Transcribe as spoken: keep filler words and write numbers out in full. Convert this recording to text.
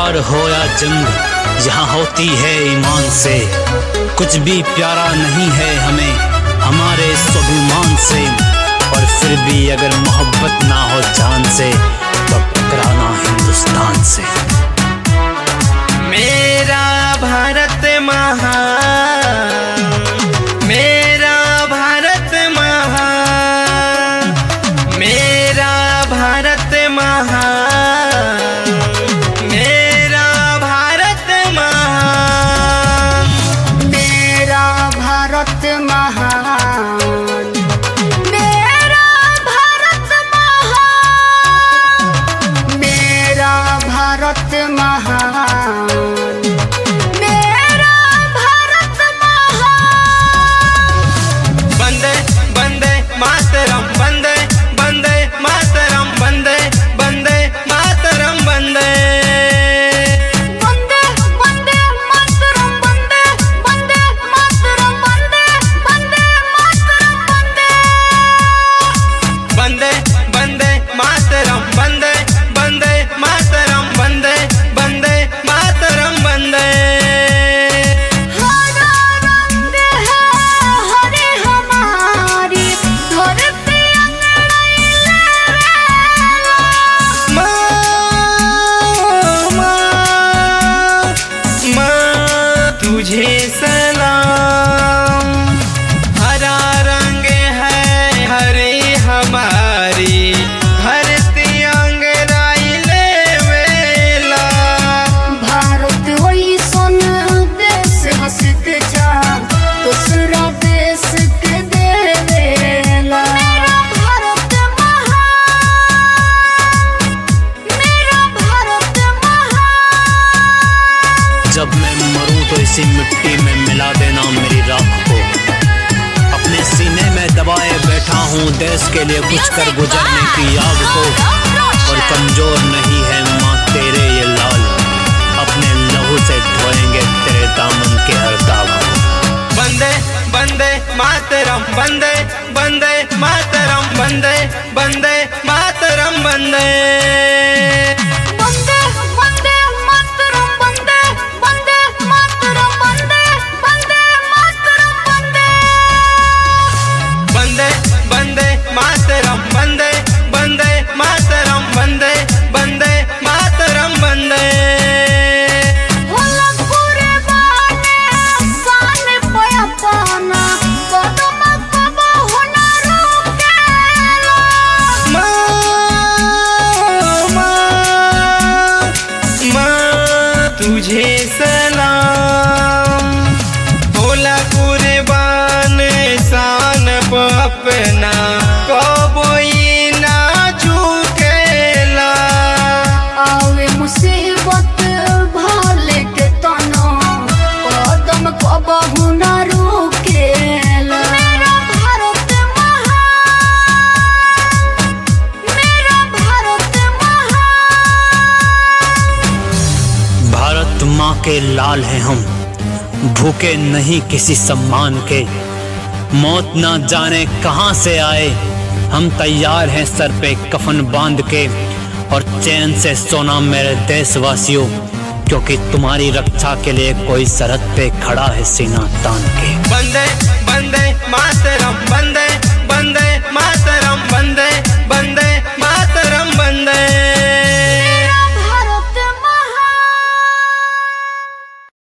प्यार हो या जंग यहाँ होती है ईमान से। कुछ भी प्यारा नहीं है हमें हमारे स्वाभिमान से। और फिर भी अगर मोहब्बत ना हो जान से तो टकराना हिंदुस्तान से। मेरा भारत महान, मेरा भारत महान, मेरा भारत महान, मेरा भारत महान, मेरा भारत महान, मेरा भारत महान, मेरा भारत महान, मेरा भारत महान। वंदे वंदे मातरम, वंदे वंदे मातरम, वंदे वंदे मातरम, वंदे वंदे वंदे मातरम, वंदे वंदे मातरम, वंदे वंदे मातरम, वंदे वंदे वंदे मातरम, वंदे वंदे मातरम, वंदे वंदे मातरम, वंदे। हरा रंग है हरे हमारी धरती अंगड़ाई लेवेला। माँ माँ माँ तुझे सलाम। हरा रंग है हरे हमारी धरती अंगराई लेवेला। भारत होई सन देश हंसत जा दूसरा देश के देवेला। मेरा भारत महान, मेरा भारत महान। जब मैं मरूं तो इसी मिट्टी में मिला देना मेरी राख को। अपने सीने में दबाए बैठा हूँ देश के लिए कुछ कर गुजरने की आग को। और कमजोर नहीं है माँ तेरे ये लाल, अपने लहू से धोएंगे तेरे दामन के हर दाग को। वंदे वंदे मातरम, वंदे वंदे मातरम, वंदे वंदे मातरम, वंदे वंदे वंदे मातरम, वंदे वंदे मातरम, वंदे वंदे मातरम, वंदे वंदे वंदे मातरम, वंदे वंदे मातरम, वंदे वंदे मातरम, वंदे होला पूरे बाने शान पया पाना कदम कबहु न रुकेला। माँ माँ माँ तुझे सलाम। होला कुर्बान शान पे अपना कबोई ना झुकेला। आवे मुसीबत भाले के तनो कदम कबहु न रुकेला। मेरा भारत महान, मेरा भारत महान। भारत माँ के लाल हैं हम, भूखे नहीं किसी सम्मान के। मौत ना जाने कहाँ से आए, हम तैयार हैं सर पे कफन बांध के। और चैन से सोना मेरे देशवासियों, क्योंकि तुम्हारी रक्षा के लिए कोई सरहद पे खड़ा है सीना तान के। वंदे वंदे मातरम, वंदे